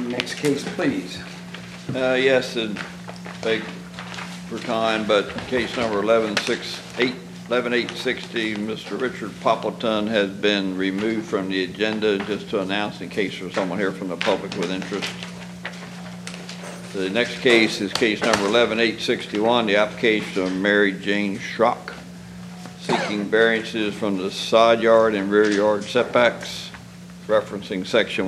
Next case, please. Yes, and beg for time, but case number 11860, Mr. Richard Poppleton has been removed from the agenda, just to announce in case there's someone here from the public with interest. The next case is case number 11861, the application of Mary Jane Schrock, seeking variances from the side yard and rear yard setbacks, referencing section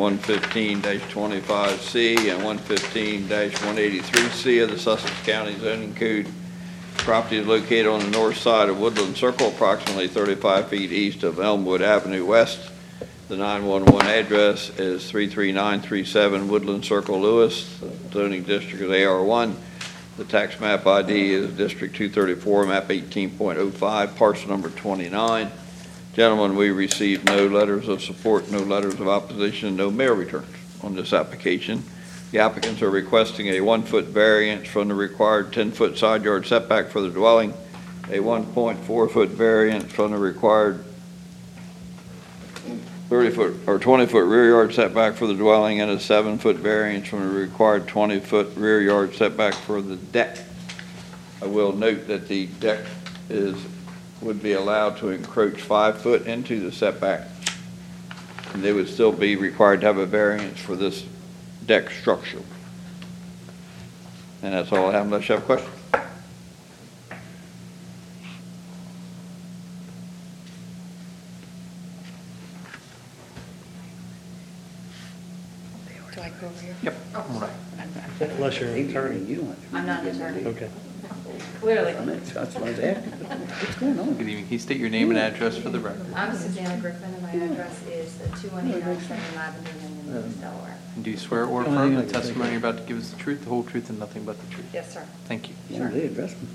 115-25C and 115-183C of the Sussex County Zoning Code. Property is located on the north side of Woodland Circle, approximately 35 feet east of Elmwood Avenue West. The 911 address is 33937 Woodland Circle, Lewis. The zoning district is AR1. The tax map ID is District 234, map 18.05, parcel number 29. Gentlemen, we received no letters of support, no letters of opposition, no mail returns on this application. The applicants are requesting a 1-foot variance from the required 10-foot side yard setback for the dwelling, a 1.4-foot variance from the required 30-foot or 20-foot rear yard setback for the dwelling, and a 7-foot variance from the required 20-foot rear yard setback for the deck. I will note that the deck would be allowed to encroach 5 foot into the setback, and they would still be required to have a variance for this deck structure. And that's all I have, unless you have questions. Do I go over here? Yep. Oh. Right. Unless you're an attorney. You don't have to. I'm not an attorney. Okay. Clearly. That's what I was asking. What's going on? Good evening. Can you state your name and address for the record? I'm Susanna Griffin, and my address is 2189 Seven Avenue in Lewis, Delaware. And do you swear or affirm the testimony you're about to give us the truth, the whole truth, and nothing but the truth? Yes, sir. Thank you. Yeah, they address me.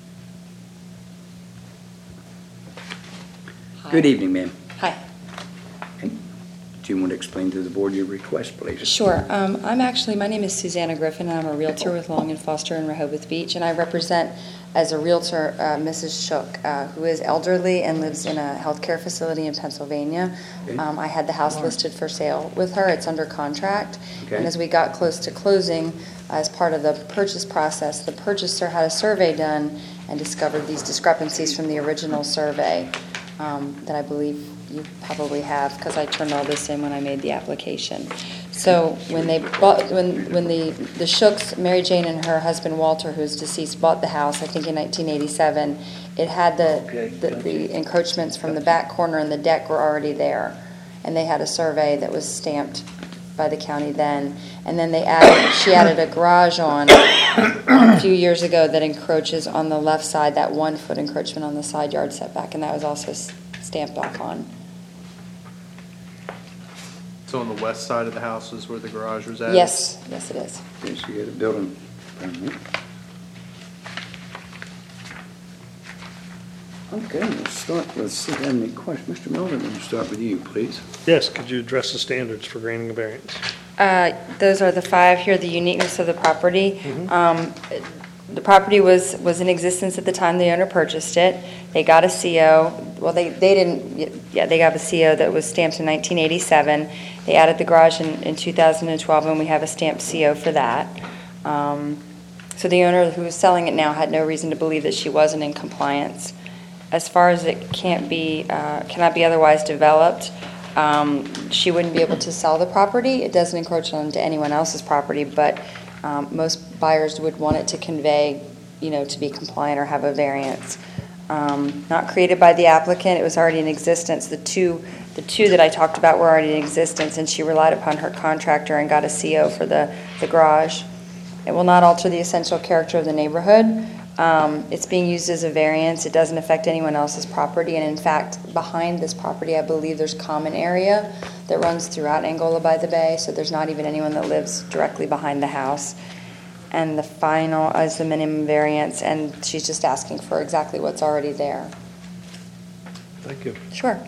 Hi. Good evening, ma'am. Hi. Okay. Do you want to explain to the board your request, please? Sure. My name is Susanna Griffin, and I'm a realtor with Long and Foster in Rehoboth Beach, and I represent, as a realtor, Mrs. Shook, who is elderly and lives in a healthcare facility in Pennsylvania. Okay. I had the house listed for sale with her. It's under contract. Okay. And as we got close to closing, as part of the purchase process, the purchaser had a survey done and discovered these discrepancies from the original survey that I believe you probably have, because I turned all this in when I made the application. So when they bought, when the Shooks, Mary Jane and her husband Walter, who's deceased, bought the house, I think in 1987, it had the encroachments from the back corner and the deck were already there, and they had a survey that was stamped by the county then, and then she added a garage on a few years ago that encroaches on the left side, that 1-foot encroachment on the side yard setback, and that was also stamped off on. So on the west side of the house is where the garage was at? Yes, yes it is. Yes, you get a building permit. Okay, let's see if I have any questions. Mr. Miller, we'll start with you, please. Yes, could you address the standards for granting a variance? Those are the 5 here, the uniqueness of the property. The property was in existence at the time the owner purchased it. They got a CO. Well, they got a CO that was stamped in 1987. They added the garage in 2012, and we have a stamped CO for that. So the owner who is selling it now had no reason to believe that she wasn't in compliance. As far as it cannot be otherwise developed, she wouldn't be able to sell the property. It doesn't encroach onto anyone else's property, but most buyers would want it to convey, to be compliant or have a variance. Not created by the applicant, it was already in existence. The two that I talked about were already in existence, and she relied upon her contractor and got a CO for the garage. It will not alter the essential character of the neighborhood. It's being used as a variance. It doesn't affect anyone else's property, and in fact, behind this property, I believe there's common area that runs throughout Angola by the Bay, so there's not even anyone that lives directly behind the house. And the final is the minimum variance, and she's just asking for exactly what's already there. Thank you. Sure.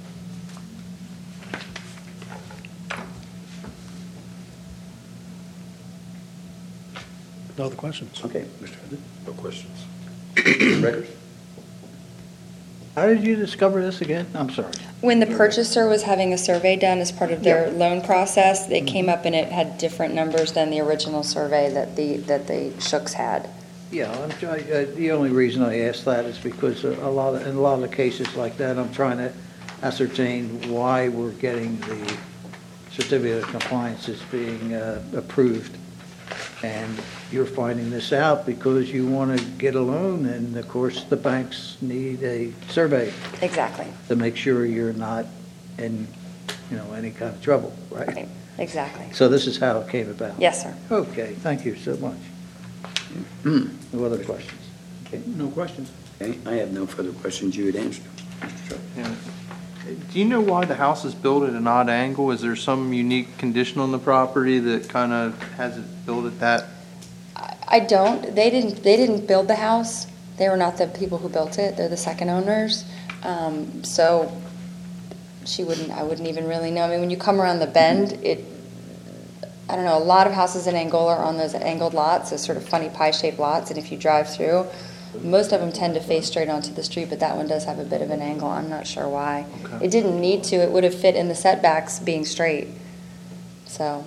No other questions? Okay, Mr. Heather. No questions. Mr. Records. How did you discover this again? I'm sorry. When the purchaser was having a survey done as part of their loan process, it came up and it had different numbers than the original survey that the Shooks had. Yeah, the only reason I asked that is because in a lot of cases like that, I'm trying to ascertain why we're getting the certificate of compliance is being approved. And you're finding this out because you want to get a loan, and of course, the banks need a survey Exactly. to make sure you're not in, any kind of trouble, right? Right. Exactly. So this is how it came about? Yes, sir. Okay, thank you so much. No other questions? Okay, no questions. Okay, I have no further questions. You had answered them. Mr. Truck. Yeah. Do you know why the house is built at an odd angle? Is there some unique condition on the property that kind of has it built at that? I don't. They didn't build the house. They were not the people who built it. They're the second owners. So I wouldn't even really know. I mean, when you come around the bend, I don't know, a lot of houses in Angola are on those angled lots, those sort of funny pie-shaped lots, and if you drive through, most of them tend to face straight onto the street, but that one does have a bit of an angle. I'm not sure why. Okay. It didn't need to. It would have fit in the setbacks being straight. So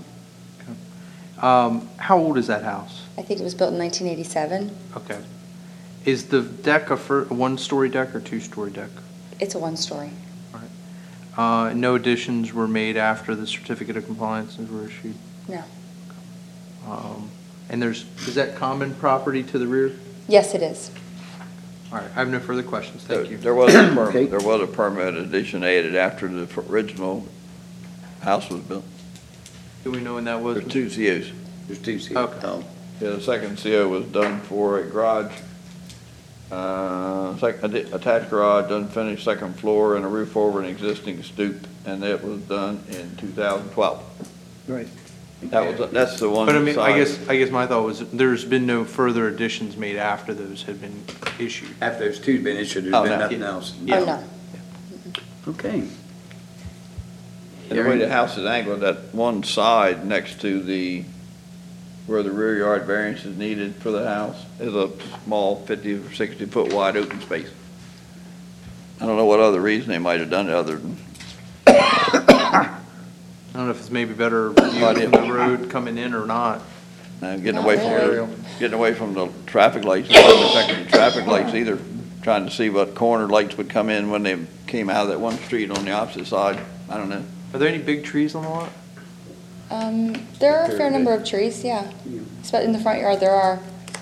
How old is that house? I think it was built in 1987. Okay. Is the deck a one-story deck or two-story deck? It's a one-story. No additions were made after the certificate of compliances were issued? No. And is that common property to the rear? Yes, it is. All right, I have no further questions. Thank you. There was a Okay. permit addition added after the original house was built. Do we know when that was? There's two COs. There's two seats. Okay. Oh, Yeah, the second CO was done for a garage, attached garage, unfinished second floor, and a roof over an existing stoop, and that was done in 2012. right. That's the one. But I mean, I side. guess my thought was there's been no further additions made after those had been issued. After those two's been issued, Oh, there's been no. nothing else. Oh, no. Okay. And the way the house is angled, that one side next to where the rear yard variance is needed for the house is a small 50 or 60 foot wide open space. I don't know what other reason they might have done it other than, I don't know if it's maybe better view from the road coming in or not. getting Not away from the traffic lights, it wasn't affecting the traffic lights either, trying to see what corner lights would come in when they came out of that one street on the opposite side. I don't know. Are there any big trees on the lot? There are a fair number of trees, yeah. But in the front yard, there are.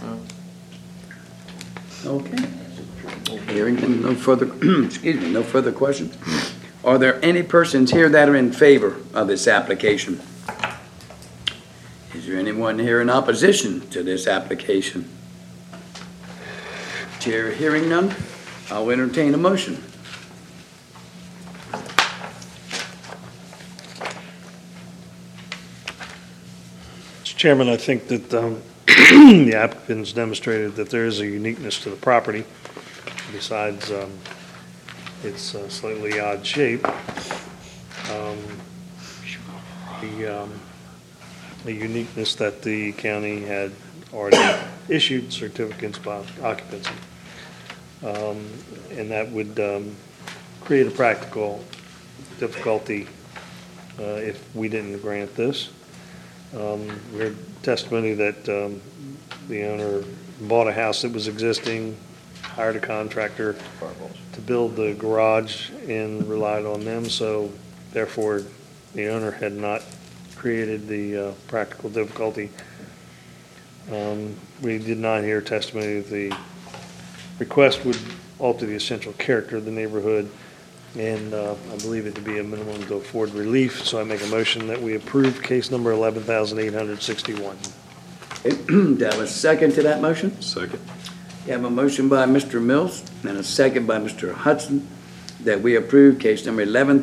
Okay. Hearing no further, no further questions. Are there any persons here that are in favor of this application? Is there anyone here in opposition to this application? Chair hearing none, I'll entertain a motion. Mr. Chairman, I think that the applicant's demonstrated that there is a uniqueness to the property, besides its slightly odd shape. The uniqueness that the county had already issued certificates of occupancy. And that would create a practical difficulty if we didn't grant this. We heard testimony that the owner bought a house that was existing, hired a contractor to build the garage and relied on them, so therefore the owner had not created the practical difficulty. We did not hear testimony that the request would alter the essential character of the neighborhood, and I believe it to be a minimum to afford relief, so I make a motion that we approve case number 11,861. Do I have a second to that motion? Second. You have a motion by Mr. Mills and a second by Mr. Hudson that we approve case number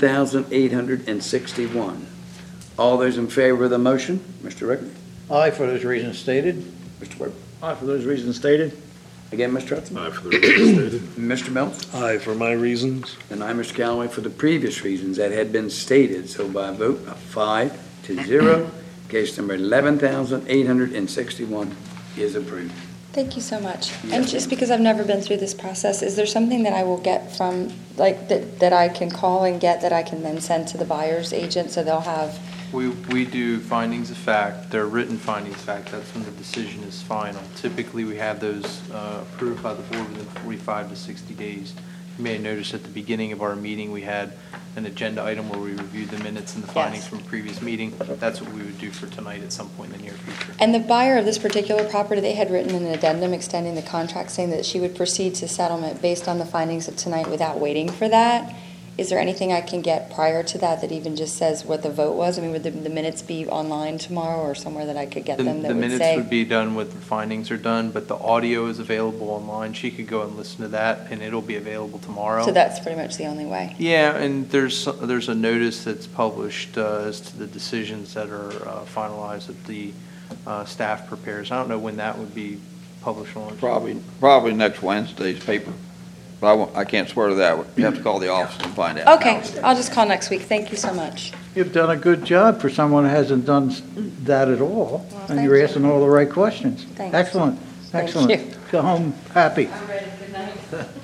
11,861. All those in favor of the motion? Mr. Rickard? Aye, for those reasons stated. Mr. Webb? Aye, for those reasons stated. Again, Mr. Hudson? Aye, for the reasons stated. Mr. Mills? Aye, for my reasons. And I, Mr. Callaway, for the previous reasons that had been stated. So by a vote of 5-0, case number 11,861 is approved. Thank you so much. And just because I've never been through this process, is there something that I will get from, like, that I can call and get that I can then send to the buyer's agent, so they'll have? We do findings of fact. They're written findings of fact. That's when the decision is final. Typically, we have those approved by the board within 45 to 60 days. You may have noticed at the beginning of our meeting, we had an agenda item where we reviewed the minutes and the findings Yes. from a previous meeting. That's what we would do for tonight at some point in the near future. And the buyer of this particular property, they had written an addendum extending the contract, saying that she would proceed to settlement based on the findings of tonight without waiting for that. Is there anything I can get prior to that that even just says what the vote was? I mean, would the minutes be online tomorrow or somewhere that I could get them that The would minutes say? would be done when the findings are done, but the audio is available online. She could go and listen to that, and it'll be available tomorrow. So that's pretty much the only way. Yeah, and there's a notice that's published as to the decisions that are finalized that the staff prepares. I don't know when that would be published on. Probably next Wednesday's paper. But I can't swear to that. You have to call the office and find out. Okay, I'll just call next week. Thank you so much. You've done a good job for someone who hasn't done that at all, Well, and thank you're you. asking all the right questions. Thanks. Excellent, Thank excellent. you. Go home happy. I'm ready. Good night.